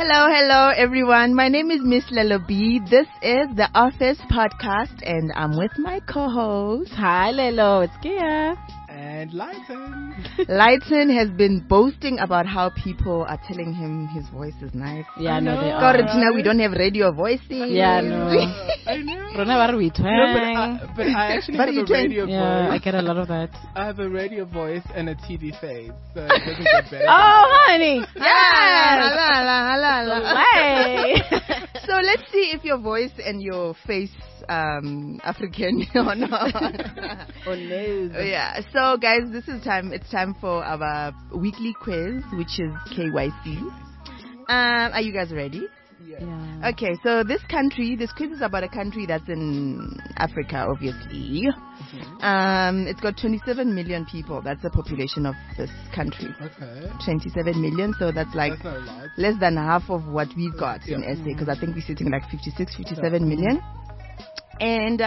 Hello, everyone. My name is Miss Lelo B. This is the Office Podcast, and I'm with my co-host. Hi, Lelo. It's Kia. And Lighton. Lighton has been boasting about how people are telling him his voice is nice. Yeah, no, they God, are. now we don't have radio voicing. Yeah, no. I know. But I actually But have you a twang. radio yeah, I voice. get a lot of that. I have a radio voice and a TV face, so it doesn't get better. Oh, honey. Yeah. La. Hey. So let's see if your voice and your face African or not. Oh, no. Yeah. So guys, it's time for our weekly quiz, which is KYC. Are you guys ready? Yeah. Okay, so this quiz is about a country that's in Africa, obviously. It's got 27 million people. That's the population of this country. Okay. 27 million, so that's like That's not a lot. less than half of what we've got in Yeah. SA, because I think we're sitting like 57 million. And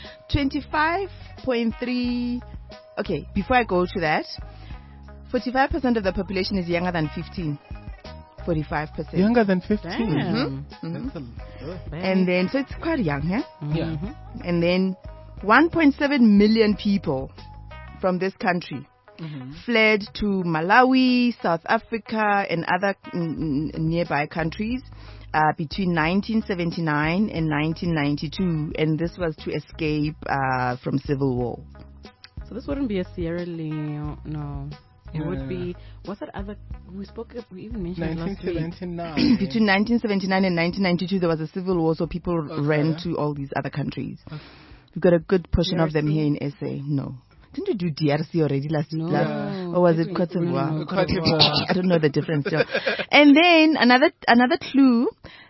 25.3. Okay, before I go to that, 45% of the population is younger than 15. 45%. Younger than 15. Damn. That's a, And then, so it's quite young, yeah? yeah. And then 1.7 million people from this country fled to Malawi, South Africa, and other nearby countries between 1979 and 1992. And this was to escape from civil war. So this wouldn't be a Sierra Leone, no. It No, would no, be, what's that other, we even mentioned it last week. 1979. Between 1979 and 1992, there was a civil war, so people ran to all these other countries. We've got a good portion of them here in SA. No. Didn't we do DRC already last No. last- or was it Cote d'Ivoire? Cote d'Ivoire. I don't know the difference. Yeah. And then another clue,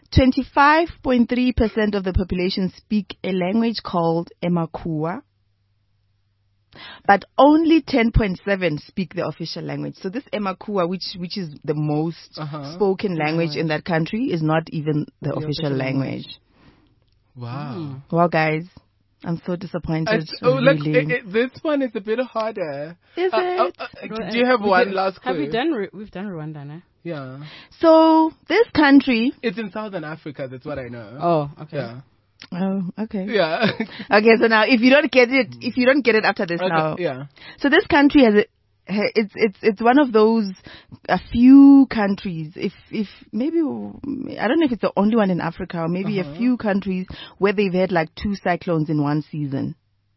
25.3% of the population speak a language called Emakua. But only 10.7 speak the official language. So this Emakua, which is the most spoken language in that country, is not even the official language. Wow. Well, guys, I'm so disappointed. Look, really. this one is a bit harder. Is it? Do you have one last clue? Have we done, we've done Rwanda, no? Yeah. So this country. It's in Southern Africa, that's what I know. Oh, okay. Yeah. Oh, okay. Yeah. Okay, so now if you don't get it after this now. Yeah. So this country it's one of those a few countries, if maybe, I don't know if it's the only one in Africa, or maybe a few countries where they've had like 2 cyclones in one season.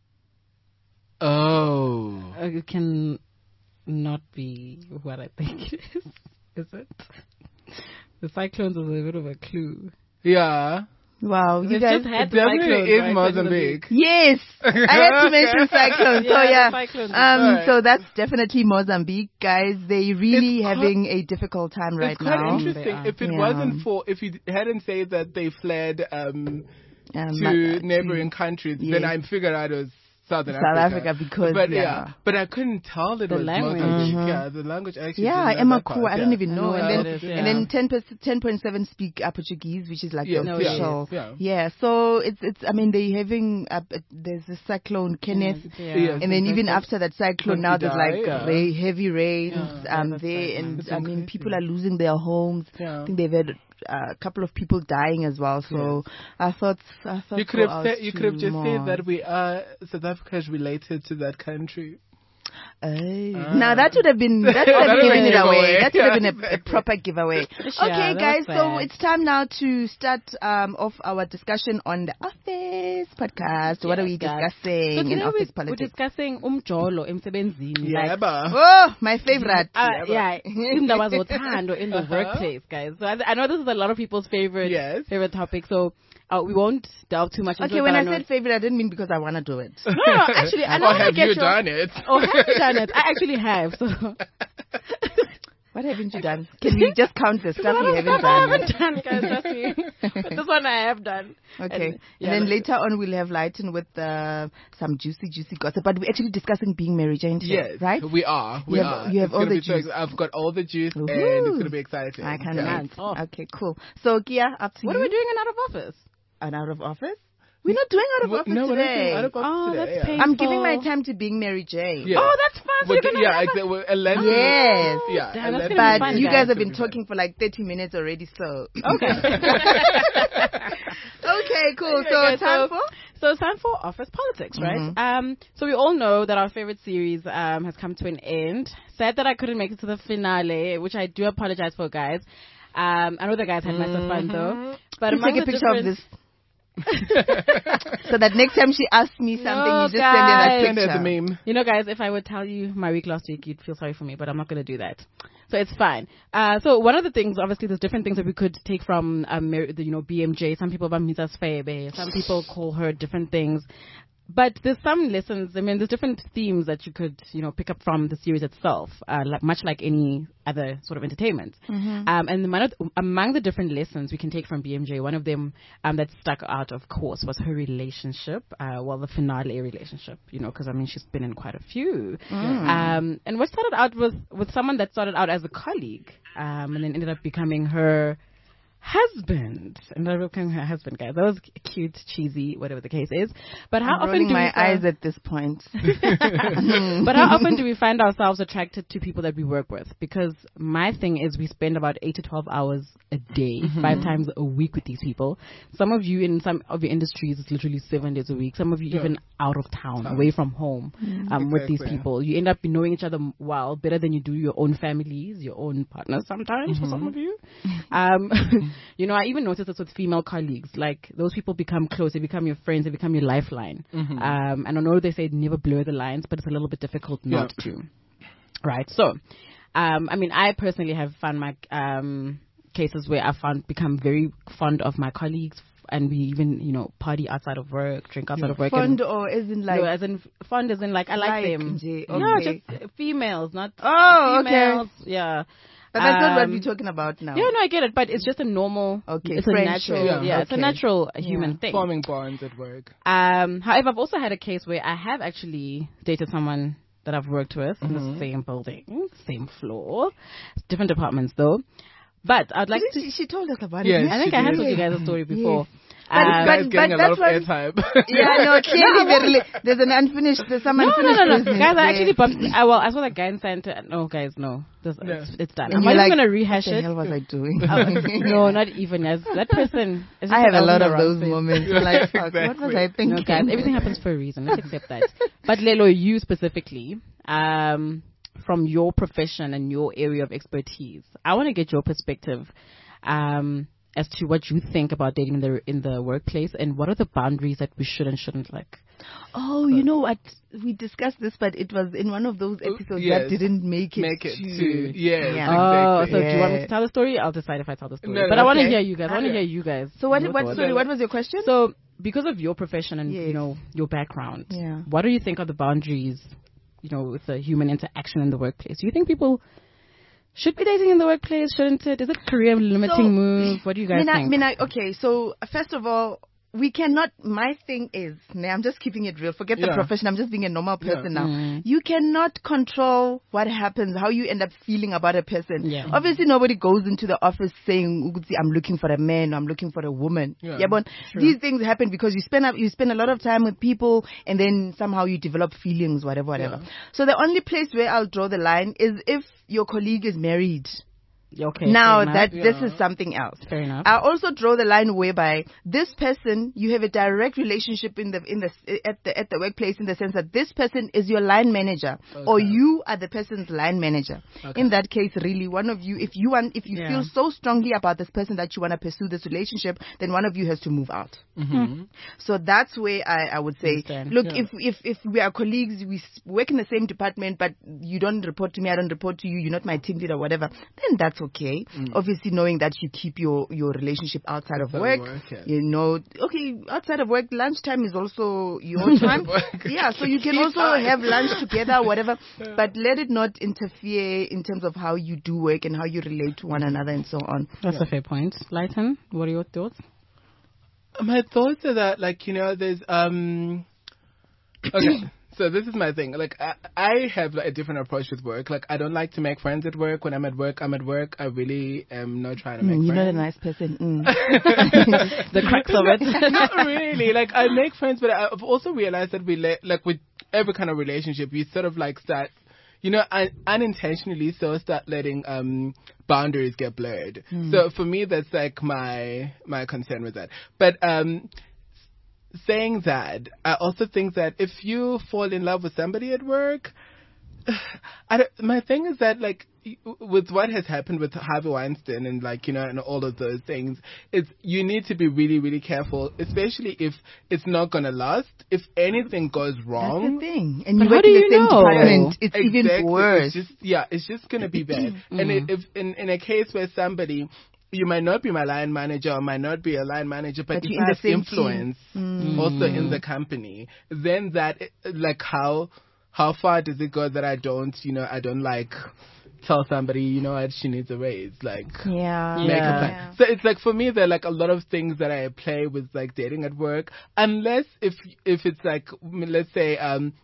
Oh. It can not be what I think it is it? The cyclones is a bit of a clue. Yeah. Wow, you We've guys. just had It definitely cyclones, is right? Mozambique. Yes, I had to mention cyclones. So Yeah, yeah, the cyclones. Right. so that's definitely Mozambique, guys. They really It's having a difficult time right It's quite now. interesting. They are. If it Yeah. wasn't for, if you hadn't said that they fled to neighboring countries, then yes. I'd figure out it was Southern South Africa because, but yeah. But I couldn't tell that it The was language. Mozambique. Yeah, the language actually. Yeah, didn't know that Emakua, part, I don't yeah. even know. I know And what then it is, yeah. and then 10.7 speak Portuguese, which is like Yeah, the yeah, official. yeah. Yeah, so it's I mean they're having there's a cyclone Kenneth, Yeah. Yes. and then even after that cyclone now there's like Yeah. heavy rains Yeah, that's there, right, and It's I mean crazy. people are losing their homes. Yeah. I think they've had a couple of people dying as well. So I thought You could have said, you could have just said that we are South Africa is related to that country. Now that would have been given it giveaway. away. That would have been Yeah, a proper giveaway. Yeah, Okay, that guys, was so bad. it's time now to start off our discussion on the Office Podcast. What are we Yes, guys. discussing So in today Office we're politics? discussing umjolo emsebenzini. Yeah, Like, but Oh, my favorite. yeah, indaba zothando in the workplace, guys. So I know this is a lot of people's favorite Yes. topic. So we won't delve too much into Okay, it. when but I know- said favorite, I didn't mean because I want to do it. no, actually, I know or how to have get you your. done it? Oh, have you done it? I actually have. So What haven't you done? Can we just count the stuff you haven't I done? haven't done, guys. Trust me. But this one I have done. Okay. yeah, And then no- later on we'll have Lighten with some juicy gossip. But we're actually discussing being married, ain't you? Yes, Right? we are. We You have- are. you have It's all gonna the be so juice. I've got all the juice, and Woohoo. it's gonna be exciting. I can't Yeah. wait. Oh. Okay, cool. So, Kia, up to What you. are we doing in out of office? And out of office? We're not doing out of office no, today. we're not doing out of office today. That's painful. I'm giving my time to being Mary Jane. Yeah. Oh, that's fun. So Exactly. 11. Yes. Yeah. Damn, that's 11. gonna be But fun, you guys. guys have been talking for like 30 minutes already, so. Okay. Okay, cool. Okay, So guys, time for? So it's time for Office Politics, right? So we all know that our favorite series has come to an end. Sad that I couldn't make it to the finale, which I do apologize for, guys. I know the guys had massive fun though. But Please take a picture of this. So that next time she asks me something, you just send her that Send her picture. the meme. You know, guys, if I would tell you my week last week, you'd feel sorry for me, but I'm not going to do that. So it's fine. So one of the things, obviously, there's different things that we could take from, BMJ. Some people Bamisa Sfebe. Some people call her different things. But there's some lessons, there's different themes that you could, pick up from the series itself, much like any other sort of entertainment. And among the different lessons we can take from BMJ, one of them that stuck out, of course, was her relationship, the finale relationship, because, she's been in quite a few. And what started out with someone that started out as a colleague, and then ended up becoming her husband. And I became her husband, guys. That was cute, cheesy, whatever the case is. But how I'm often do my eyes at this point? But how often do we find ourselves attracted to people that we work with? Because my thing is we spend about 8 to 12 hours a day, 5 times a week with these people. Some of you in some of your industries, it's literally 7 days a week. Some of you even out of town, away from home, with these people. You end up knowing each other well, better than you do your own families, your own partners sometimes for some of you. I even noticed this with female colleagues. Like, those people become close. They become your friends. They become your lifeline. And I know they say never blur the lines, but it's a little bit difficult not to. Right. So, I personally have found my cases where I've become very fond of my colleagues. And we even, party outside of work, drink outside of work. Fond or as in like? No, as in fond as in like I like them. Okay. No, just females, not Okay. females. Yeah. But that's not what we're talking about now. Yeah, no, I get it, but it's just a normal. Okay, it's friendship. a natural. Yeah, it's a natural human thing. Forming bonds at work. However, I've also had a case where I have actually dated someone that I've worked with in the same building, same floor, different departments though. But I'd like to. She told us about it. I think I had told you guys a story before. But getting a lot of airtime. Yeah, no, clearly there's an unfinished, there's some unfinished business. Guys, I actually bumped. I saw that guy in Santa. No, guys, no. It's done. I'm not even going to rehash it. What the hell was I doing? No, not even. Yes, that person. I have a lot of those moments. Like, fuck, what was I thinking? No, guys, everything happens for a reason. Let's accept that. But Lelo, you specifically, from your profession and your area of expertise, I want to get your perspective as to what you think about dating in the workplace, and what are the boundaries that we should and shouldn't like. Oh, you know what? We discussed this, but it was in one of those episodes that didn't make it to. Yes, Oh, exactly. so do you want me to tell the story? I'll decide if I tell the story. No, but I want to hear you guys. I want to hear you guys. So what was your question? So because of your profession and your background, what do you think are the boundaries, with the human interaction in the workplace? Do you think people should be dating in the workplace? Shouldn't it? Is it a career limiting move? What do you guys think? Okay, so first of all, we cannot, my thing is, I'm just keeping it real. Forget the profession. I'm just being a normal person now. You cannot control what happens, how you end up feeling about a person. Yeah. Obviously, nobody goes into the office saying, I'm looking for a man, or I'm looking for a woman. Yeah, but these things happen because you spend a lot of time with people, and then somehow you develop feelings, whatever. So the only place where I'll draw the line is if your colleague is married. Okay. Now this is something else. Fair enough. I also draw the line whereby this person, you have a direct relationship at the workplace, in the sense that this person is your line manager, or you are the person's line manager. In that case, really, one of you, if you feel so strongly about this person that you want to pursue this relationship, then one of you has to move out. So that's where I would say, look, if we are colleagues, we work in the same department, but you don't report to me, I don't report to you, you're not my team leader, whatever, then that's okay. Obviously, knowing that you keep your relationship outside of work. Outside of work, lunchtime is also your time. So you can also have lunch together, whatever, but let it not interfere in terms of how you do work and how you relate to one another and so on. That's a fair point. Lighten, what are your thoughts? My thoughts are that, there's So this is my thing. Like, I have a different approach with work. Like, I don't like to make friends at work. When I'm at work, I'm at work. I really am not trying to make friends. You're not a nice person. The crux of it. Not really. Like, I make friends, but I've also realized that with every kind of relationship, you sort of like start, unintentionally start letting boundaries get blurred. So for me, that's like my concern with that. But saying that, I also think that if you fall in love with somebody at work, my thing is that, like, with what has happened with Harvey Weinstein and, like, and all of those things, you need to be really, really careful, especially if it's not going to last. If anything goes wrong. That's the thing. And you work in the same department, it's even worse. It's just going to be bad. And if in a case where somebody, you might not be my line manager or might not be a line manager, but you have influence also in the company, then that, like, how far does it go that I don't like tell somebody, what, she needs a raise, like, make a plan. So it's like, for me, there are like a lot of things that I play with, like, dating at work, unless if it's like, let's say,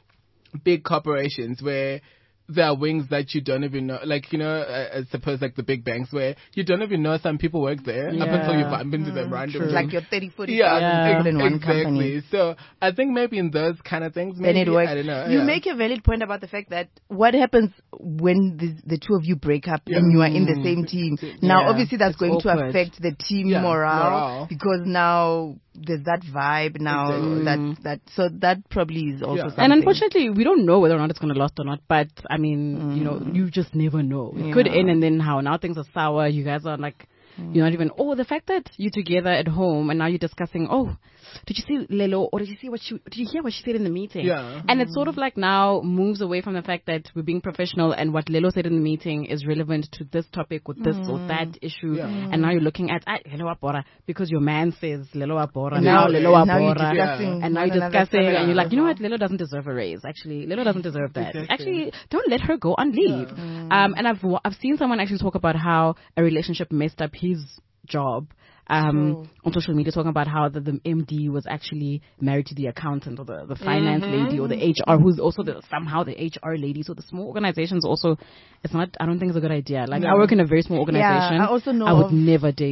big corporations where there are wings that you don't even know, like, I suppose like the big banks where you don't even know some people work there up until you bump into them randomly. It's like you're 30, 40,000 people in one company. So I think maybe in those kind of things, then it works. I don't know. You make a valid point about the fact that what happens when the two of you break up and you are in the same team. Now, obviously, that's going to affect the team morale because now there's that vibe now so that probably is also something. And unfortunately, we don't know whether or not it's going to last or not, but I mean, you just never know. It could end and then how? Now things are sour. You guys are like, you're not even, the fact that you're together at home and now you're discussing, did you see Lelo, or did you hear what she said in the meeting? Yeah. And it's sort of like now moves away from the fact that we're being professional and what Lelo said in the meeting is relevant to this topic or this or that issue. Yeah. And now you're looking at Lelo Apora because your man says Lelo Apora. Now Lelo Apora. And now you're discussing and you're like, you know what? Lelo doesn't deserve a raise. Actually, Lelo doesn't deserve that. Actually, don't let her go on leave. And I've seen someone actually talk about how a relationship messed up his job on social media, talking about how the MD was actually married to the accountant or the finance lady or the HR, who's also somehow the HR lady. So the small organizations also, I don't think it's a good idea. Like, I work in a very small organization. Yeah, I also know I would never date.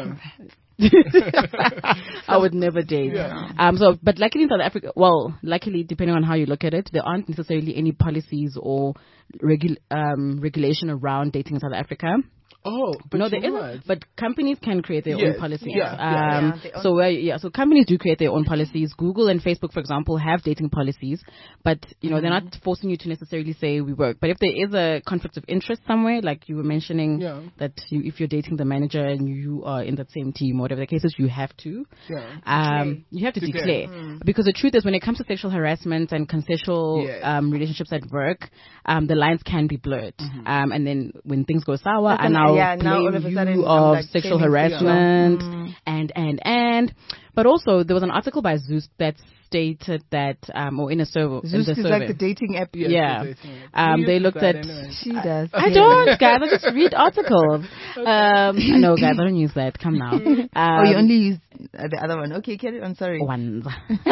I would never date. Yeah. But luckily in South Africa, luckily depending on how you look at it, there aren't necessarily any policies or regulation around dating in South Africa. But no, there isn't. But companies can create their own policies. So companies do create their own policies. Google and Facebook, for example, have dating policies, but they're not forcing you to necessarily say we work. But if there is a conflict of interest somewhere, like you were mentioning, that if you're dating the manager and you are in that same team, or whatever the case is, you have to. You have to declare. Because the truth is, when it comes to sexual harassment and consensual relationships at work, the lines can be blurred. And then when things go sour, now all of a sudden of sexual harassment and but also there was an article by Zeus that stated that or in a survey Zeus is like the dating app. They looked at anyway. She does. I don't, guys. I just read articles. No, guys, I don't use that. Come now. You only use the other one. Okay, carry on. Sorry. Ones.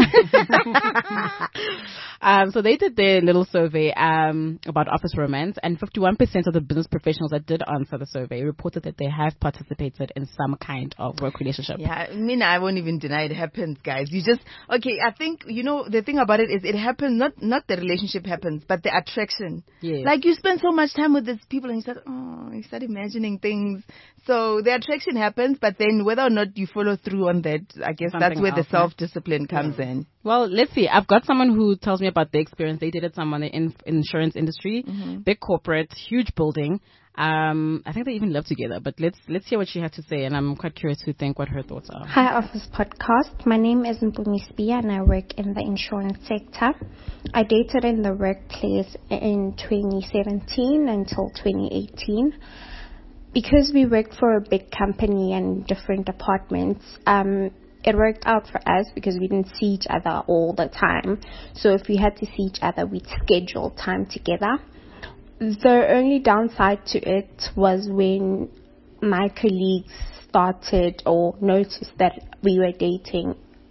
So they did their little survey about office romance, and 51% of the business professionals that did answer the survey reported that they have participated in some kind of work relationship. Yeah, I mean, I won't even deny it happens, guys. You just, I think, the thing about it is it happens, not the relationship happens, but the attraction. Yes. Like, you spend so much time with these people and you start imagining things. So the attraction happens, but then whether or not you follow through on that, I guess that's where the self-discipline comes in. Well, let's see. I've got someone who tells me about the experience. They dated someone in insurance industry, big corporate, huge building. I think they even live together, but let's hear what she had to say, and I'm quite curious to think what her thoughts are. Hi, Office Podcast. My name is Mpumi Spia, and I work in the insurance sector. I dated in the workplace in 2017 until 2018. Because we worked for a big company and different departments, it worked out for us because we didn't see each other all the time. So if we had to see each other, we'd schedule time together. The only downside to it was when my colleagues started or noticed that we were dating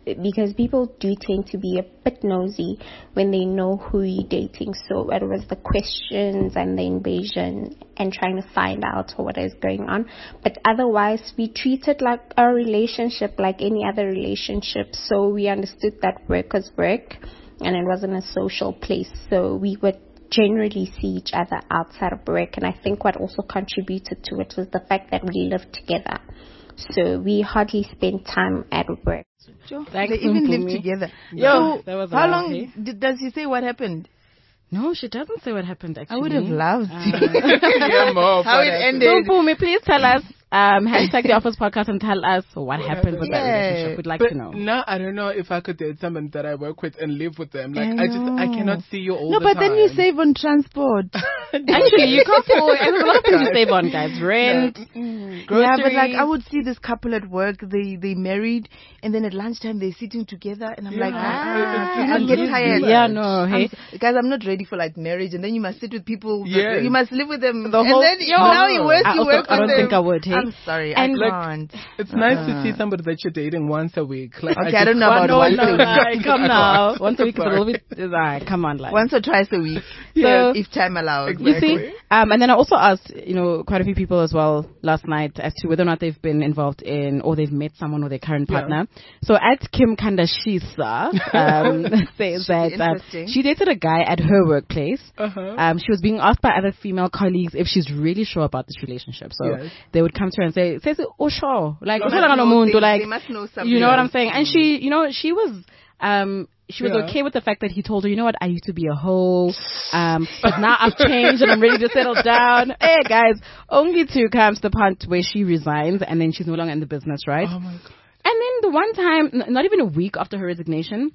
because people do tend to be a bit nosy when they know who you're dating. So it was the questions and the invasion and trying to find out what is going on. But otherwise, we treated like a relationship like any other relationship. So we understood that work was work and it wasn't a social place. So we would generally see each other outside of work. And I think what also contributed to it was the fact that we lived together. So we hardly spent time at work. Sure. They even live together. Yo, so how long does he say what happened? No, she doesn't say what happened, actually. I would have loved to hear more. How it ended. So, Bumi, please tell us, hashtag the Office Podcast and tell us what happened with that relationship. We'd like to know. No, I don't know if I could date someone that I work with and live with them. Like, I cannot see you all the time. No, but then you save on transport. Actually, you can't afford. There's a lot of things you save on, guys. Rent. Yeah, but like I would see this couple at work, they married, and then at lunchtime they're sitting together, and I'm like, you get tired. Yeah, no, hey. Guys, I'm not ready for like marriage, and then you must sit with people, you must live with them, the whole, and then now you work with them. I don't think I would, hey. I'm sorry, I can't. It's nice to see somebody that you're dating once a week. Like, okay, I don't know about once a week. Come now. Once a week is a little bit, come on, like. Once or twice a week, so, if time allows. Exactly. You see, and then I also asked, quite a few people as well last night as to whether or not they've been involved in or they've met someone or their current partner. So at Kim Kandashisa says that she dated a guy at her workplace. She was being asked by other female colleagues if she's really sure about this relationship. So they would come to her and say, oh sure, like they must know something. You know what I'm saying? And she was okay with the fact that he told her, you know what, I used to be a hoe, but now I've changed and I'm ready to settle down. Hey guys, only to come to the point where she resigns and then she's no longer in the business, right? Oh my God. And then the one time, not even a week after her resignation,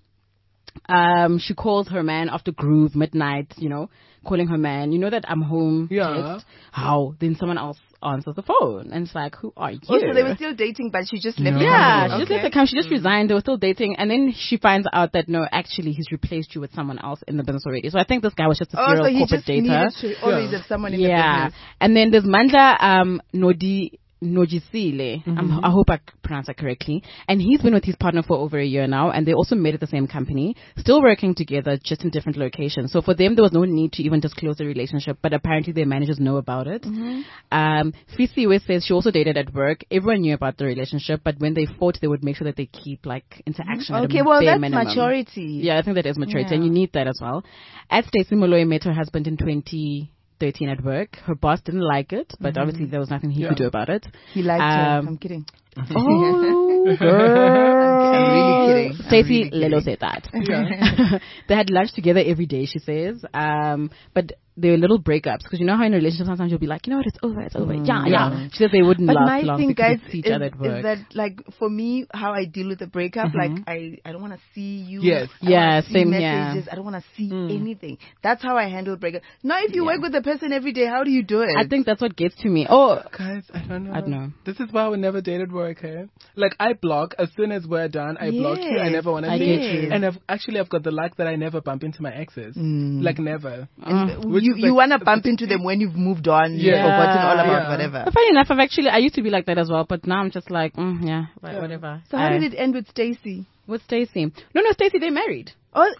she calls her man after Groove midnight, calling her man, that I'm home. Text. How? Then someone else answers the phone and it's like, who are you? Oh, so they were still dating, but she just left. She just left the company. She just resigned. They were still dating, and then she finds out that no, actually he's replaced you with someone else in the business already. So I think this guy was just a serial corporate dater. Always have someone in the business. And then there's Mandla Nojisile. I hope I pronounced that correctly. And he's been with his partner for over a year now, and they also met at the same company, still working together, just in different locations. So for them, there was no need to even disclose the relationship, but apparently their managers know about it. Fisiwe says she also dated at work. Everyone knew about the relationship, but when they fought, they would make sure that they keep like interaction at a bare minimum. Maturity. Yeah, I think that is maturity, and you need that as well. At Stacey Molloy met her husband in 2013 at work. Her boss didn't like it, but obviously there was nothing he could do about it. He liked her. I'm kidding. Oh, girl. I'm really kidding. Stacey Lelo said that. They had lunch together every day, she says. But there were little breakups because you know how in a relationship sometimes you'll be like, you know what, it's over. Yeah. She said they wouldn't last long because they see each other at work. Is that like for me how I deal with a breakup? Like I don't want to see you. Yes. Same messages. I don't want to see anything. That's how I handle breakup. Now if you work with a person every day, how do you do it? I think that's what gets to me. Oh, guys, I don't know. This is why we never dated work. Like I block as soon as we're done. I block you. I never want to see you. And I've got the luck that I never bump into my exes. Like never. You want to bump into them when you've moved on. You've forgotten all about whatever. But funny enough, I used to be like that as well, but now I'm just like, whatever. So how did it end with Stacey? With Stacey? No, Stacey, they married. Okay,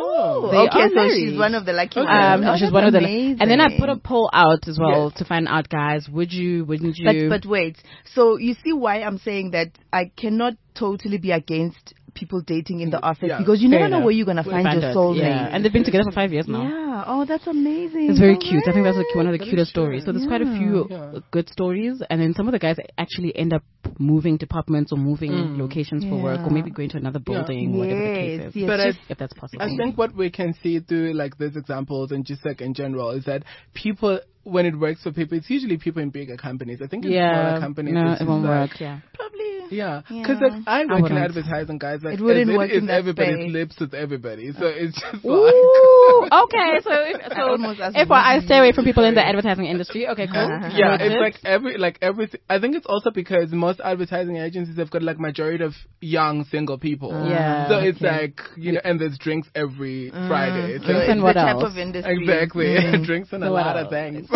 so she's one of the lucky ones. No, she's one of the. And then I put a poll out as well to find out, guys, would you, wouldn't you? But wait, so you see why I'm saying that I cannot totally be against people dating in the office because you never know where you're going to find your soulmate. Yeah, and they've been together for 5 years now. Yeah, oh, that's amazing. It's very cute. I think that's one of the cutest stories. So there's quite a few good stories, and then some of the guys actually end up moving departments or moving locations for work, or maybe going to another building, whatever the case is. But if that's possible. I think what we can see through like these examples and just like in general is that people, when it works for people, it's usually people in bigger companies. I think in smaller companies, it won't work. Probably. Yeah, because like I work in advertising, guys. Like it wouldn't work in that everybody sleeps with everybody, so it's just okay. So if I stay away from people in the advertising industry, okay, cool. Yeah, it's like everything. I think it's also because most advertising agencies have got like majority of young single people. Yeah, so it's like and there's drinks every Friday. So drinks and what else? Type of industry. Exactly, drinks and a lot of things.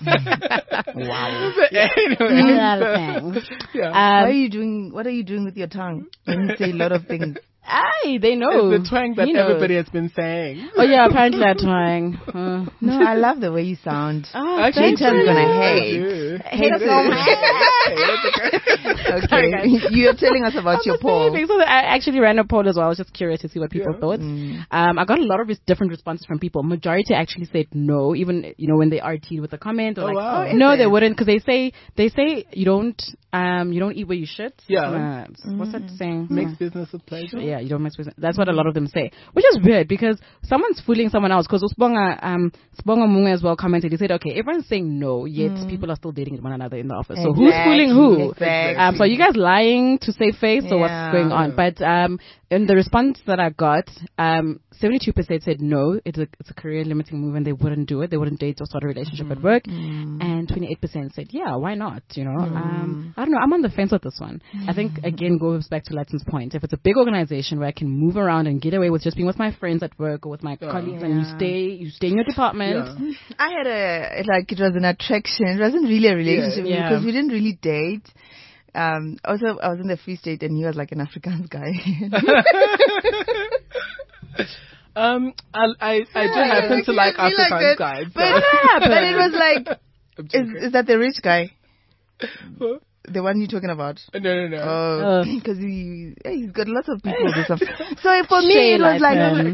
Wow. So anyway, a lot of things. What are you doing with your tongue when you say a lot of things? Aye, they know. It's the twang that everybody has been saying. Oh yeah, apparently I'm twang. No, I love the way you sound. Actually, Haters gonna hate. Haters gonna hate. Okay, you're telling us about your poll. So I actually ran a poll as well. I was just curious to see what people thought. I got a lot of different responses from people. Majority actually said no, even when they RT'd with a comment or no, they wouldn't, because they say you don't eat where you shit. Yeah. What's that saying? Mix business with pleasure. Yeah, you don't mix business. That's what a lot of them say, which is weird because someone's fooling someone else. Because Sibonga Munga as well commented. He said, okay, everyone's saying no, yet people are still dating one another in the office. So who's fooling who? Exactly. So are you guys lying to save face or what's going on? But in the response that I got, 72% said no, it's a career limiting move and they wouldn't do it. They wouldn't date or start a relationship at work. And 28% said, yeah, why not? I don't know. I'm on the fence with this one. I think, again, goes back to Latin's point. If it's a big organization where I can move around and get away with just being with my friends at work or with my colleagues and you stay in your department. I had it was an attraction. It wasn't really a relationship because we didn't really date. Also, I was in the Free State and he was like an Afrikaans guy. I do happen to like Afrikaans guys. But it was like, is that the rich guy? The one you're talking about? No. Because he's got lots of people and stuff. So for me, it was like,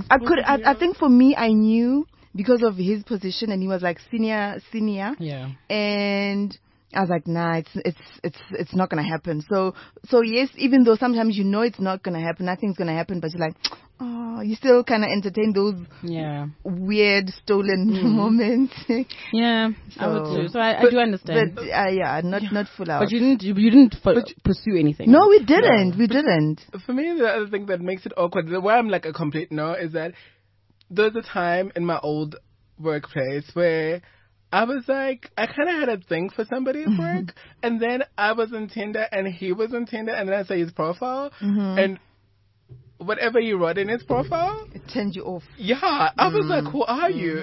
I think for me, I knew because of his position and he was like senior. Yeah. And I was like, nah, it's not gonna happen. So yes, even though sometimes it's not gonna happen, nothing's gonna happen, but you're like, oh, you still kind of entertain those weird stolen moments. Yeah, so, I would too. So I do understand. But not full out. But you didn't pursue anything. No, we didn't. We didn't. For me, the other thing that makes it awkward, where I'm like a complete no, is that there was a time in my old workplace where I was like, I kind of had a thing for somebody at work, and then I was on Tinder and he was on Tinder, and then I say his profile, and whatever he wrote in his profile, it turned you off. Yeah, I was like, who are you?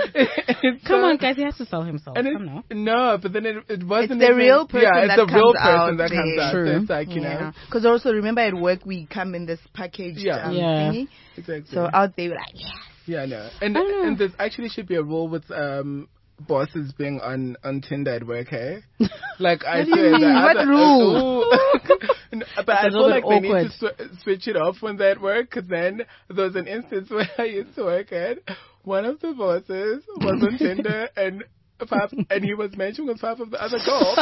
Come on, guys, he has to sell himself. No, but then it wasn't. It's the real person that comes out. Yeah, it's the real person that comes out. True. So it's like, know. Because also, remember at work, we come in this packaged thingy. Exactly. So out there, we're like, yes. Yeah, no. And there actually should be a rule with bosses being on Tinder at work, hey? Like, I swear that. What rule? But I feel like they need to switch it off when they're at work, because then there was an instance where I used to work at, one of the bosses was on Tinder and he was mentioning with 5 of the other girls.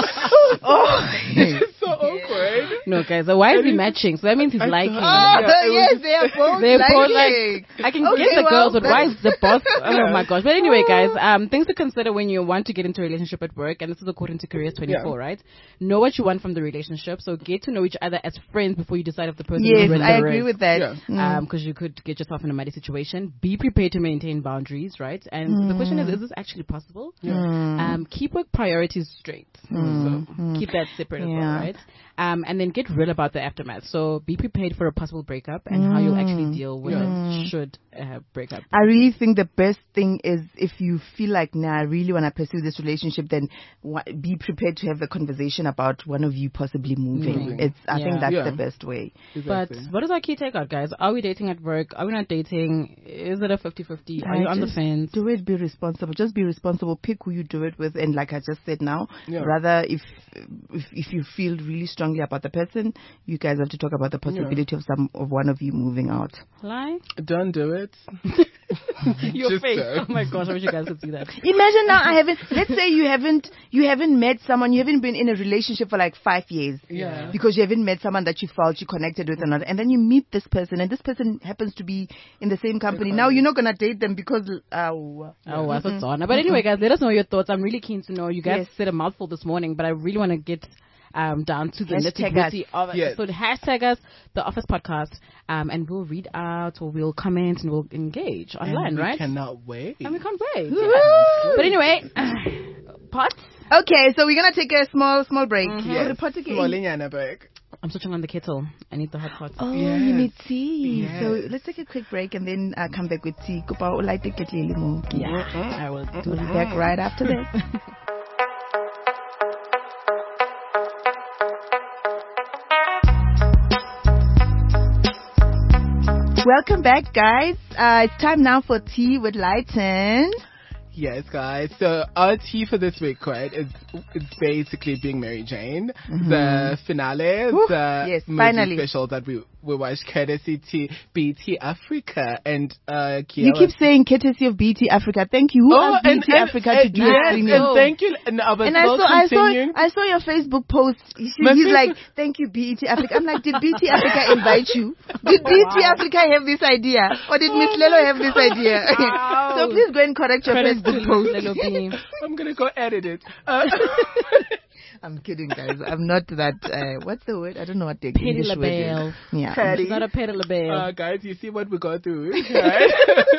It's so awkward. No, guys, why is he matching? So that means he's liking. Yes, they are both liking. I can get the girls, but why is the boss? Oh my gosh. But anyway, guys, things to consider when you want to get into a relationship at work, and this is according to Careers 24, right? Know what you want from the relationship. So get to know each other as friends before you decide if the person is Yes, I agree with that. Because you could get yourself in a muddy situation. Be prepared to maintain boundaries, right? And the question is this actually possible? Keep work priorities straight. So keep that separate as well, right? And then get real about the aftermath. So be prepared for a possible breakup and how you'll actually deal with it should break up. I really think the best thing is if you feel like, I really want to pursue this relationship, then be prepared to have a conversation about one of you possibly moving. I think that's the best way. Exactly. But what is our key takeout, guys? Are we dating at work? Are we not dating? Is it a 50-50? Are you on the fence? Do it, be responsible. Just be responsible. Pick who you do it with. And like I just said now, rather if you feel really strongly about the person, you guys have to talk about the possibility of one of you moving out. Lie? Don't do it. Your Just face. so. Oh my gosh, I wish you guys could see that. Imagine now let's say you haven't met someone, you haven't been in a relationship for like 5 years. Yeah. Because you haven't met someone that you felt you connected with or not. And then you meet this person and this person happens to be in the same company. Now you're not going to date them because... I thought so. But anyway, guys, let us know your thoughts. I'm really keen to know. You guys said a mouthful this morning, but I really want to get down to the nitty-gritty of it. Yes. So hashtag us, The Office Podcast, and we'll read out or we'll comment and we'll engage online, right? We cannot wait. And we can't wait. But anyway, pot? Okay, so we're going to take a small break. Yes. Pot again. Small break. I'm switching on the kettle. I need the hot pot. Oh, yes. You need tea. Yes. So let's take a quick break and then come back with tea. Yeah, I will do We'll be back right after this. Welcome back, guys. It's time now for Tea with Lighten. Yes, guys. So our tea for this week, right, it's basically being Mary Jane. The finale, the movie finally. special that we watched, courtesy to BT Africa. And you keep saying courtesy of BT Africa. Thank you. Who asked BT Africa to do a screening? And thank you. And I saw your Facebook post. He's like, thank you, BT Africa. I'm like, did BT Africa invite you? Did BT Africa have this idea, or did Miss Lelo have this idea? So please go and correct your Facebook post. I'm gonna go edit it. I'm kidding, guys. I'm not that. What's the word? I don't know what the Petty English word is. Yeah, it's not a petty label. Guys, you see what we go through, right?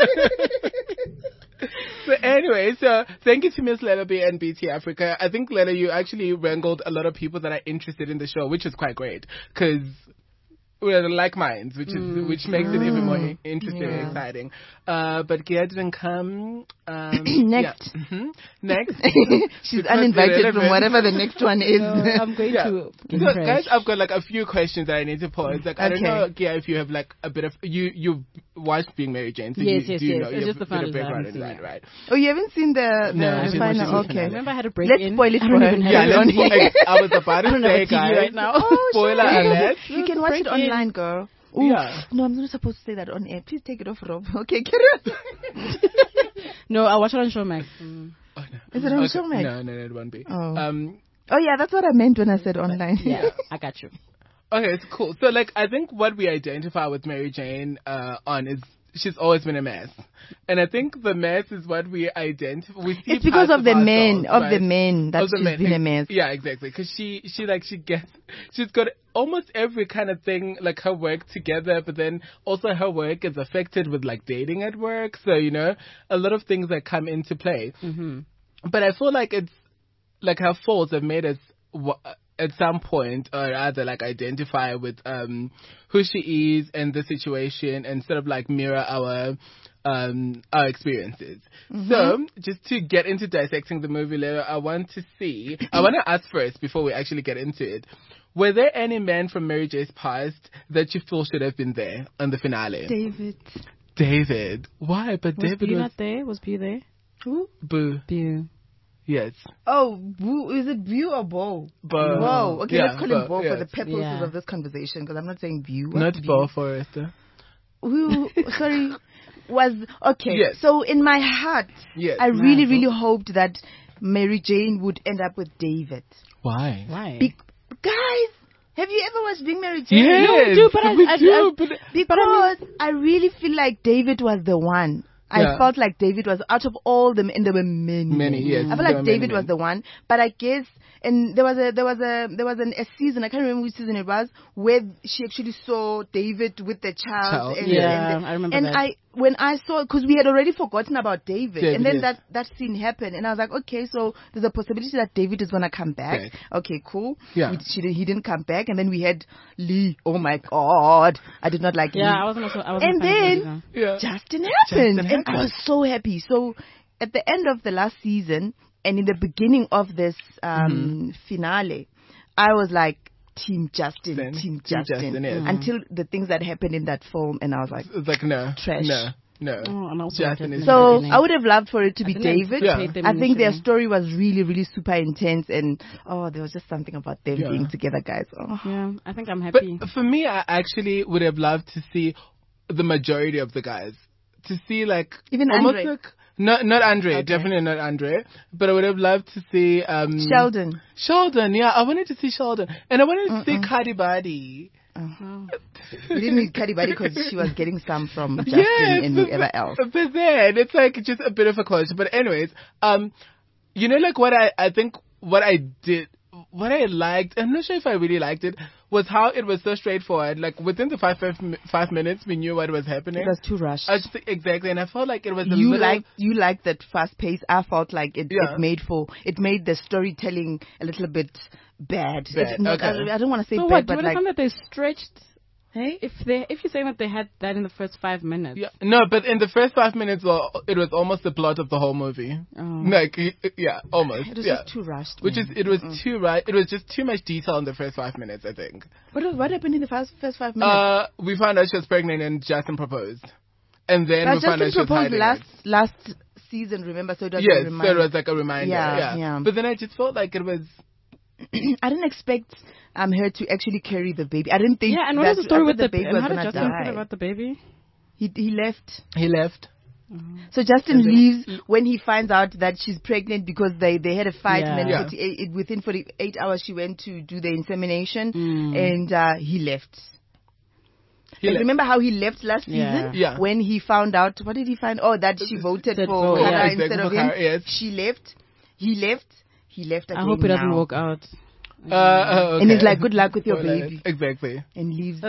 So anyway, thank you to Miss Lelo B and BT Africa. I think, Lelo, you actually wrangled a lot of people that are interested in the show, which is quite great, because we're like minds, which makes it even more interesting and exciting. But Gia didn't come. Next. Next. She's uninvited from whatever the next one is. I'm going to. So, guys, I've got like a few questions that I need to pose. Like, I don't know, Gia, if you have like a bit of you watched Being Mary Jane. So yes. You know, it's just the final right? Oh, you haven't seen the final? Okay. Remember I had a break. Let's spoil it for her. I was about to say, guys. Right now. Spoiler alert. You can watch it online, girl. Ooh. Yeah. No, I'm not supposed to say that on air. Please take it off, Rob. Okay, carry on. No, I'll watch it on Showmax. Oh, no. Is it on Showmax? No, it won't be. Oh yeah, that's what I meant when I said online. Yeah, I got you. Okay, it's cool. So, like, I think what we identify with Mary Jane on is she's always been a mess, and I think the mess is what we identify. It's because of the men, that she's been a mess. Yeah, exactly. Because she's got almost every kind of thing, like her work together, but then also her work is affected with like dating at work. So a lot of things that come into play. But I feel like it's like her faults have made us at some point or rather like identify with who she is and the situation and sort of like mirror our experiences. So just to get into dissecting the movie later, I want to ask first before we actually get into it, were there any men from Mary J's past that you feel should have been there on the finale? David. Why? But was David Bew not there? Was Bew there? Who? Bew. Yes. Oh, Boo, is it Bew or Bo? Bo. Okay, let's call him Bo for the purposes of this conversation, because I'm not saying Bew. Not Bo, Forrester. Who, sorry, was, okay. Yes. So in my heart, I really, really hoped that Mary Jane would end up with David. Why? Guys, have you ever watched Being Mary Jane? Yes, no, we do, because I really feel like David was the one. I felt like David was, out of all them, and there were many. Yes. I felt like David was the one, but I guess, and there was a season, I can't remember which season it was, where she actually saw David with the child. I remember that. When I saw, because we had already forgotten about David, and then that scene happened, and I was like, okay, so there's a possibility that David is gonna come back. Okay, cool. Yeah. He didn't come back, and then we had Lee. Oh my God, I did not like Lee. I wasn't. And then Justin happened, and I was so happy. So at the end of the last season, and in the beginning of this finale, I was like, Team Justin. Until the things that happened in that film, and I was like, it's like no, trash. No. And also Justin is so I would have loved for it to be David. I think their story was really, really super intense, and there was just something about them being together, guys. Yeah, I think I'm happy. But for me, I actually would have loved to see the majority of the guys. To see like even almost Andre. like not Andre, definitely not Andre. But I would have loved to see Sheldon. Yeah, I wanted to see Sheldon, and I wanted to see Cardi Badi. We didn't need Cardi Badi because she was getting some from Justin and whoever else. But then it's like just a bit of a closure. But anyways, like what I think what I liked, I'm not sure if I really liked it, was how it was so straightforward. Like within the 5 minutes, we knew what was happening. It was too rushed. Exactly, and I felt like it was you liked that fast pace. I felt like it made the storytelling a little bit bad. Okay. I don't want to say so bad, but like that they stretched Hey? If you're saying that they had that in the first 5 minutes. Yeah. No, but in the first 5 minutes, it was almost the plot of the whole movie. Oh. Like, yeah, almost. It was yeah. just too rushed. It was too right. It was just too much detail in the first 5 minutes, I think. What happened in the first 5 minutes? We found out she was pregnant and Justin proposed. And then we found out she was proposed hiding last season, remember? So it was Yes, so it was like a reminder. Yeah. But then I just felt like it was... I didn't expect her to actually carry the baby. I didn't think. Yeah, and what was the story with the baby? Was How did gonna Justin die. feel about the baby? He left. He left. So Justin leaves when he finds out that she's pregnant because they had a fight. Yeah. And then within 48 hours she went to do the insemination and he left. Remember how he left last season? Yeah. When he found out, what did he find? Oh, that she voted for Kara instead of him. Yes. She left. He left again. I hope it doesn't work out. Okay. And he's like, good luck with your baby. Exactly. And leaves.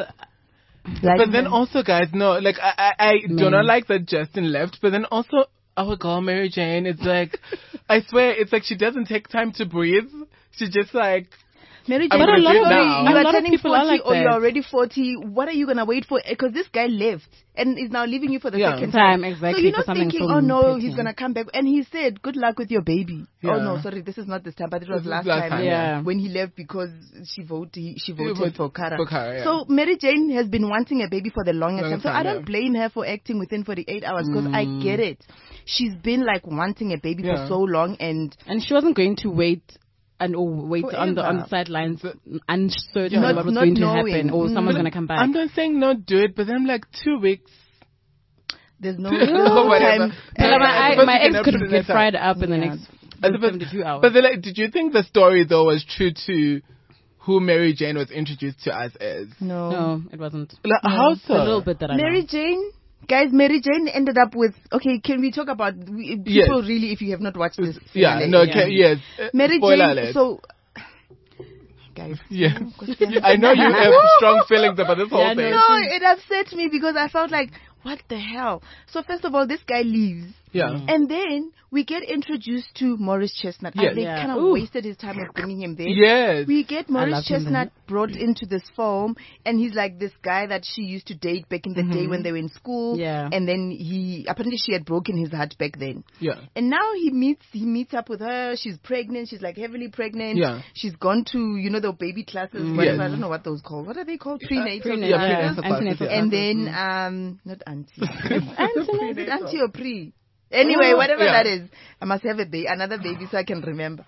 But then also, guys, no, like, I do not like that Justin left, but then also, our girl Mary Jane, it's like, I swear, it's like she doesn't take time to breathe. She just like... Mary Jane, but a lot you are turning 40 like or you're already 40. What are you going to wait for? Because this guy left and is now leaving you for the second time. Exactly. So you're not for thinking, oh no, he's going to come back. And he said, good luck with your baby. Yeah. Oh no, sorry, this is not this time, but it was last time. When he left because she voted for Kara. So Mary Jane has been wanting a baby for the longest time. So I don't blame her for acting within 48 hours because I get it. She's been like wanting a baby for so long and she wasn't going to wait on the sidelines, uncertain what was going to happen, or someone's going to come back. I'm not saying not do it, but I'm like 2 weeks. There's no time. My ex could get fried up in the next 72 hours. But then, did you think the story though was true to who Mary Jane was introduced to us as? No, it wasn't. Like, how so? A little bit that I know. Mary Jane. Guys, Mary Jane ended up with... Okay, can we talk about... People really, if you have not watched this... Yes. Mary Spoiler Jane, alert. so... Guys. Yeah. I know you have strong feelings about this whole thing. No, it upset me because I felt like, what the hell? So first of all, this guy leaves. Yeah. And then we get introduced to Morris Chestnut. Yes. They kind of wasted his time of bringing him there. Yes. We get Morris Chestnut brought into this film, and he's like this guy that she used to date back in the day when they were in school. Yeah. And then apparently she had broken his heart back then. Yeah. And now he meets up with her. She's pregnant. She's like heavily pregnant. Yeah. She's gone to, the baby classes. Whatever. I don't know what those called. What are they called? Prenatal. Prenatal classes. And then, not auntie. Is it auntie or pre? Anyway, whatever that is, I must have another baby so I can remember.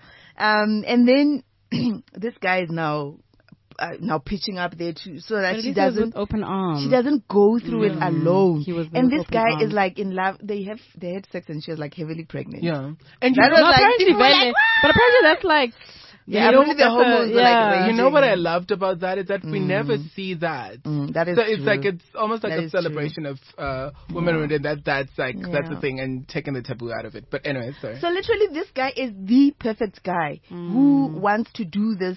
And then this guy is now pitching up there too, so that she doesn't with open arms. She doesn't go through it alone. And this guy arms. is like in love. They had sex and she was like heavily pregnant. Yeah, and that was like, apparently, but apparently that's like. Yeah, apparently the hormones were like raging. You know what I loved about that is that we never see that. That is so it's true. like it's almost like that a celebration of women, and that's the thing, and taking the taboo out of it. But anyway, sorry. So literally, this guy is the perfect guy who wants to do this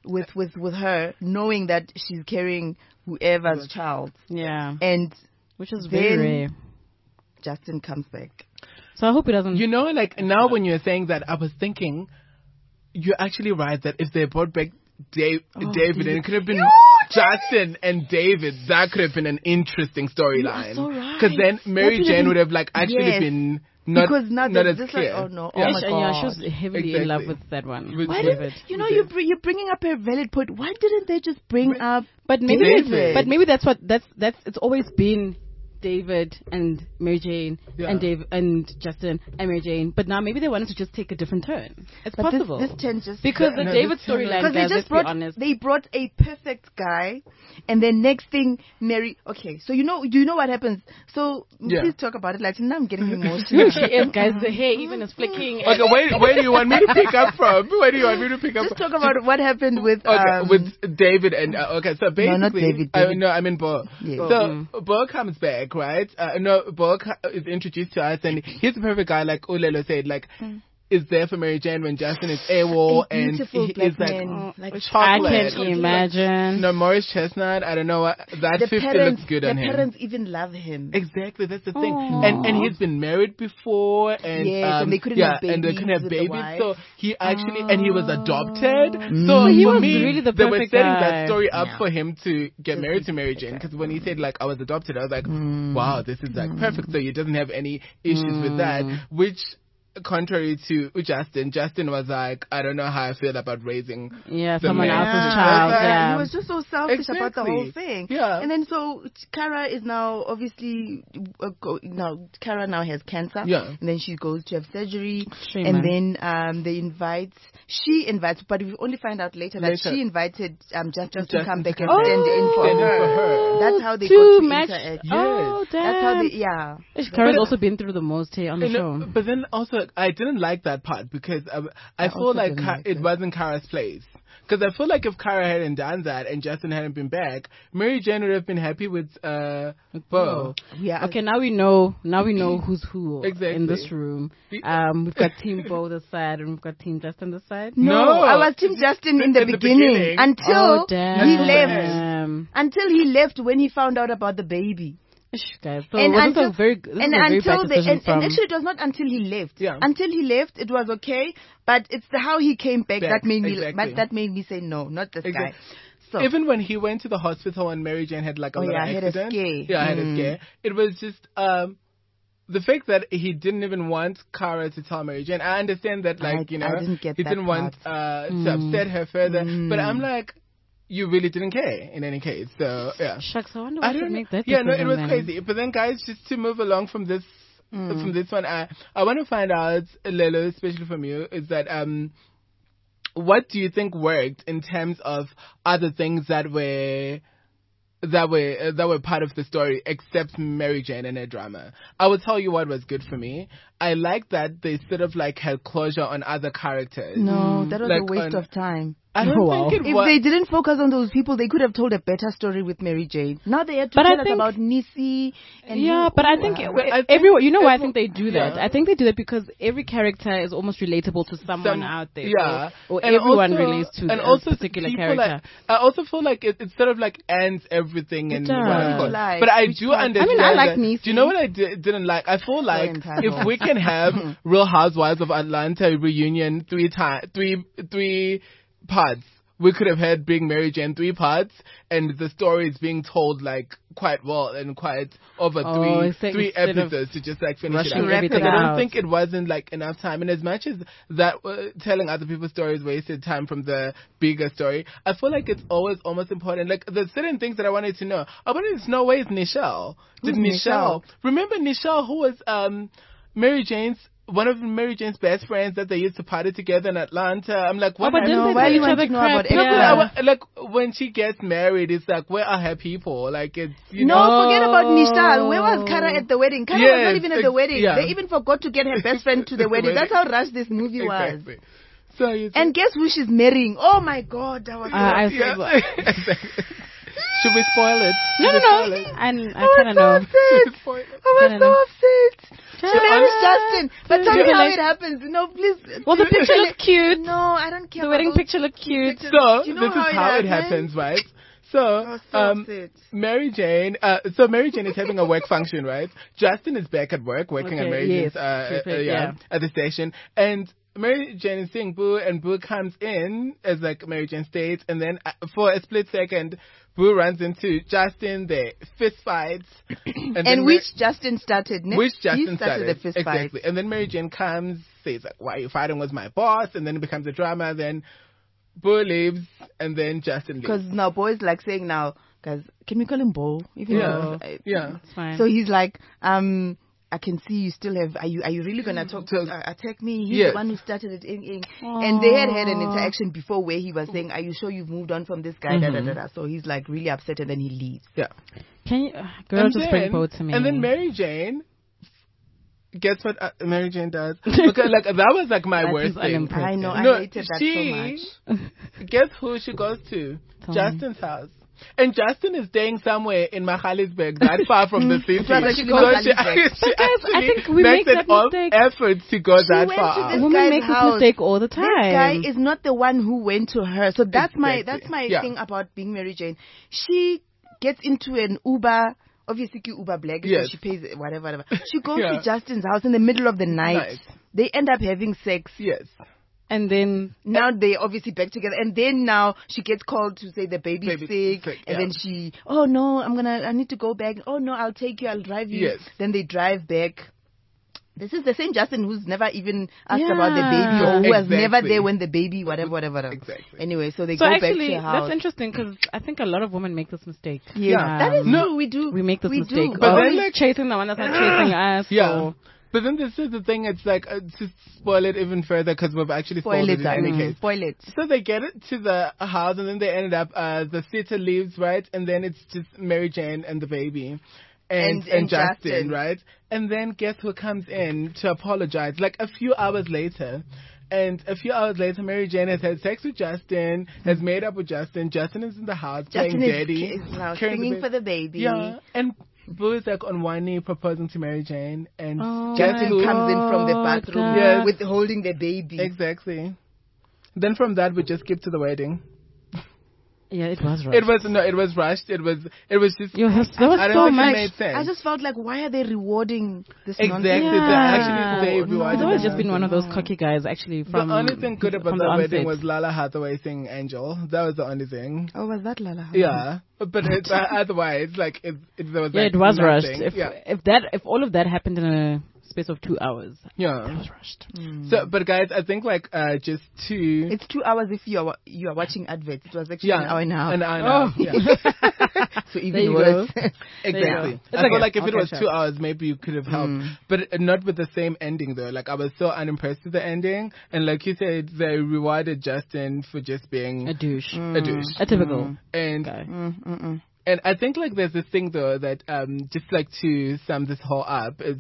with her, knowing that she's carrying whoever's child. Yeah, and which is very rare. Justin comes back. So I hope he doesn't. Like now when you're saying that, I was thinking. You're actually right that if they brought back David, and it could have been Justin and David, that could have been an interesting storyline. Because then Mary Jane would have actually been not as clear. Like, oh no, oh my God. She was heavily in love with that one. Why David. You're bringing up a valid point. Why didn't they just bring up David? But maybe that's it's always been David and Mary Jane and Dave and Justin and Mary Jane, but now maybe they wanted to just take a different turn. It's possible. This turn just because the David storyline. Because they brought a perfect guy, and then next thing Mary. Okay, so do you know what happens? So please talk about it. Like now I'm getting emotional. She is, guys. The hair even is flicking. Okay, where do you want me to pick up from? Just talk about what happened with with David and okay. So basically, no, not David. I mean Bo. Yes. So Bo comes back. Right? Bo is introduced to us, and he's the perfect guy, like Ulelo said. Like, is there for Mary Jane when Justin is AWOL and beautiful he black is like, men, I chocolate. can't imagine. No, Morris Chestnut, I don't know what, that 50 looks good on him. The parents even love him. Exactly, that's the thing. Aww. And he's been married before, and yes, and they couldn't have babies. And they couldn't have with the babies. wife. So he actually, and he was adopted. So So he for was me, really the they were perfect setting guy. that story up for him to get married to Mary Jane. Because when he said like I was adopted, I was like, wow, this is like perfect. So he doesn't have any issues with that, which. Contrary to Justin was like, I don't know how I feel about raising someone man. else's child. He was just so selfish about the whole thing. Yeah. And then so Kara is now obviously Kara now has cancer. Yeah. And then she goes to have surgery. Shame, and man. then she invites, but we only find out later that she invited Justin to come back and stand stand in for her. That's how they to got to match. interact. Oh, damn. That's how they, Kara's also been through the most here on the show. But then also, I didn't like that part because I feel like it wasn't Kara's place. Because I feel like if Kara hadn't done that and Justin hadn't been back, Mary Jane would have been happy with Bo. Yeah. Okay, now we know who's who Exactly. in this room. We've got Team Bo this side and we've got Team Justin this side. No, I was Team Justin in the beginning until he left. Until he left when he found out about the baby. Guys, so until actually it was not until he left. Yeah. Until he left, it was okay, but it's how he came back that made me exactly. say no, not this guy. So even when he went to the hospital and Mary Jane had like a little accident, had a scare. Yeah, had a scare. It was just the fact that he didn't even want Kara to tell Mary Jane. I understand that, like I didn't get he that didn't want to upset her further, but I'm like. You really didn't care in any case, so yeah. Shucks, I wonder what would make that Yeah, decision, no, it was crazy. But then, guys, just to move along from this one, I want to find out, Lelo, especially from you, is that what do you think worked in terms of other things that were part of the story except Mary Jane and her drama? I will tell you what was good for me. I like that they sort of like had closure on other characters. No, that was a waste of time. I don't think if they didn't focus on those people, they could have told a better story with Mary Jane. Now they had to tell us about Nisi. And but I think everyone. You know why I think they do that? I think they do that because every character is almost relatable to someone out there. Yeah, or everyone relates to a particular character. I also feel like it sort of like ends everything in one. But I do understand. I mean, I like Nisi. Do you know what I didn't like? I feel like if we can have Real Housewives of Atlanta reunion three parts, we could have had Big Mary Jane 3 parts, and the story is being told like quite well and quite over three episodes to just like finish it up. Because I don't think it wasn't like enough time. And as much as that telling other people's stories wasted time from the bigger story, I feel like it's always almost important. Like there's certain things that I wanted to know. I wanted to know, where is Nichelle? Remember Nichelle, who was one of Mary Jane's best friends that they used to party together in Atlanta? I'm like, what? But didn't they tell each other crap? Like when she gets married, it's like, where are her people? Like it's forget about Nichelle. Where was Kara at the wedding? Kara was not even at the wedding. Yeah. They even forgot to get her best friend to the wedding. That's how rushed this movie was. So and guess who she's marrying? Oh my God, that was Should we spoil it? No. I kind of know. I was so upset. She marries Justin. But tell me how it happens. No, please. Well, the picture looked cute. No, I don't care. The wedding picture looked cute. So, this is how it happens, right? So, Mary Jane is having a work function, right? Justin is back at work, working at Mary Jane's, at the station. And Mary Jane is seeing Boo, and Boo comes in as like Mary Jane states, and then for a split second, Boo runs into Justin, they fist fights. And which Justin started, Which Justin started the fist fight. Exactly. And then Mary Jane comes, says like, why are you fighting with my boss? And then it becomes a drama, then Boo leaves, and then Justin leaves. Because now Bo is like saying now, guys, can we call him Bo? Even though, it's fine. So he's like, I can see you still have. Are you really gonna attack me? He's the one who started it. And they had an interaction before where he was saying, "Are you sure you've moved on from this guy?" So he's like really upset, and then he leaves. Yeah. Can you just bring Bo to me? And then Mary Jane. Guess what Mary Jane does? Because like that was like my worst thing. I know. I hated that so much. Guess who she goes to? Justin's house. And Justin is staying somewhere in Magaliesberg, not far from the city. So she I think we make that mistake. Effort to go that far. Women make this mistake all the time. This guy is not the one who went to her. So that's my thing about being Mary Jane. She gets into an Uber. Obviously, Uber Black, so she pays whatever. She goes to Justin's house in the middle of the night. They end up having sex. Yes. And then now they obviously back together. And then now she gets called to say the baby's sick. And then she, oh no, I need to go back. Oh no, I'll take you, I'll drive you. Yes. Then they drive back. This is the same Justin who's never even asked about the baby or who was never there when the baby, whatever. Exactly. Anyway, so they go back to her house. That's interesting because I think a lot of women make this mistake. Yeah, that is true. We do. We make this mistake. But then like chasing the one that's not chasing us. Yeah. Or, but then this is the thing. It's like to spoil it even further because we've actually spoiled it in any case. Spoil it. So they get it to the house and then they ended up. The sitter leaves, right, and then it's just Mary Jane and the baby. And Justin, right? And then guess who comes in to apologize? Like a few hours later. And a few hours later, Mary Jane has had sex with Justin, has made up with Justin. Justin is in the house Justin playing daddy. Is now singing for the baby. Yeah. And Boo is like on one knee proposing to Mary Jane. And Justin comes in from the bathroom with holding the baby. Exactly. Then from that, we just skip to the wedding. Yeah, it was rushed. It was rushed. It was just. There was so much. Made sense. I just felt like, why are they rewarding this nonsense? Exactly. He's always just been one of those cocky guys, actually. The only thing good about the wedding was Lala Hathaway singing Angel. That was the only thing. Oh, was that Lala Hathaway? Yeah. But otherwise, like, there was it was rushed. If all of that happened in a space of 2 hours. Yeah. It was rushed. So, but guys, I think like just two. It's 2 hours if you are watching adverts. It was actually an hour and a half. An hour and a half. Yeah. So even worse. Exactly. I feel like if it was 2 hours, maybe you could have helped, but not with the same ending though. Like I was so unimpressed with the ending, and like you said, they rewarded Justin for just being a douche, a typical guy. And I think like there's this thing though that just like to sum this whole up is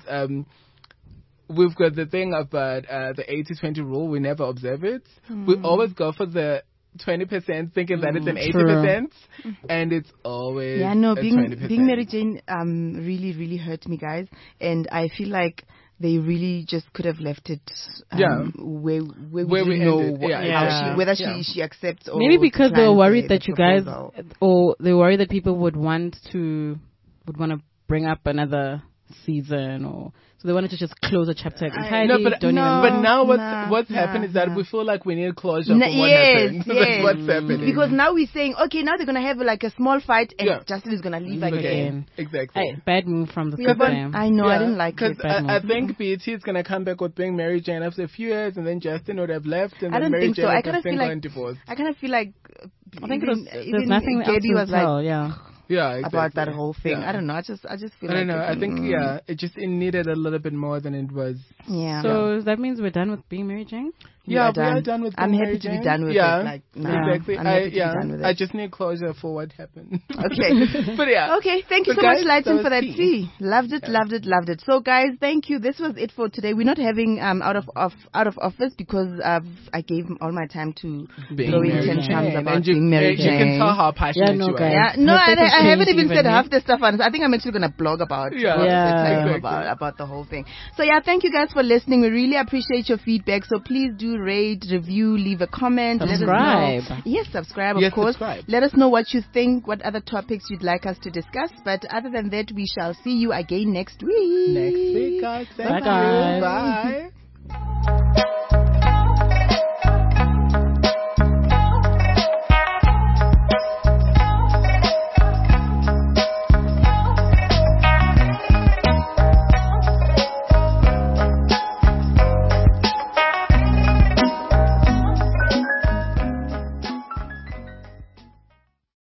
we've got the thing about the 80-20 rule. We never observe it. We always go for the 20% thinking that it's an 80%, and it's always being Mary Jane really, really hurt me, guys. And I feel like they really just could have left it where we know whether she accepts or maybe because they were worried that you guys, or they were worried that people would want to bring up another season, or so they wanted to just close a chapter entirely. But now what's happened is that we feel like we need closure for what happened. That's what's happening. Because now we're saying, okay, now they're gonna have like a small fight, and Justin is gonna leave again. Exactly. Bad move from the script. I know, I didn't like it. Because I think BET is gonna come back with being Mary Jane after a few years, and then Justin would have left, and then Mary Jane would have been divorced. I kind of feel like I think there's nothing else to tell. Exactly. About that whole thing. I don't know. I just feel I don't know. I think it needed a little bit more than it was. Yeah. So that means we're done with being Mary Jane? We are done with I'm happy to be done with it. Like, exactly. I'm happy to be done with it. I just need closure for what happened. Okay. But yeah. Okay. Thank you so much, Lighten, for that tea. Loved it. So guys, thank you. This was it for today. We're not having out of office because I gave all my time to throwing 10 times about being Mary Jane. You can tell how passionate you are. No, I haven't even said half the stuff on this. I think I'm actually going to blog about about the whole thing. So thank you guys for listening. We really appreciate your feedback. So please do rate, review, leave a comment. Subscribe. Yes, subscribe, of course. Subscribe. Let us know what you think, what other topics you'd like us to discuss. But other than that, we shall see you again next week. Next week, guys. Bye, guys. Bye.